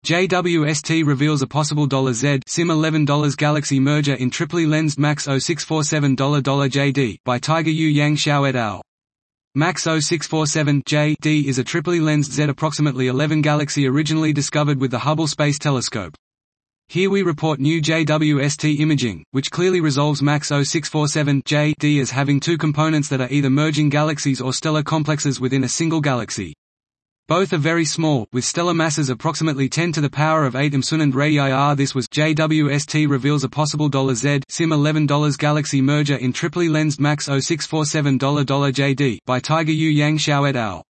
JWST reveals a possible $Z Sim $11 Galaxy merger in triply lensed MAX 0647 $JD by Tiger Yu Yang Xiao et al. MAX 0647 JD is a triply lensed Z approximately 11 Galaxy originally discovered with the Hubble Space Telescope. Here we report new JWST imaging, which clearly resolves MAX 0647 JD as having two components that are either merging galaxies or stellar complexes within a single galaxy. Both are very small, with stellar masses approximately 10 to the power of 8 Imsunand radii. This was JWST reveals a possible $Z Sim $11 Galaxy merger in triply lensed MAX 0647 $JD by Tiger Yu Yang Xiao et al.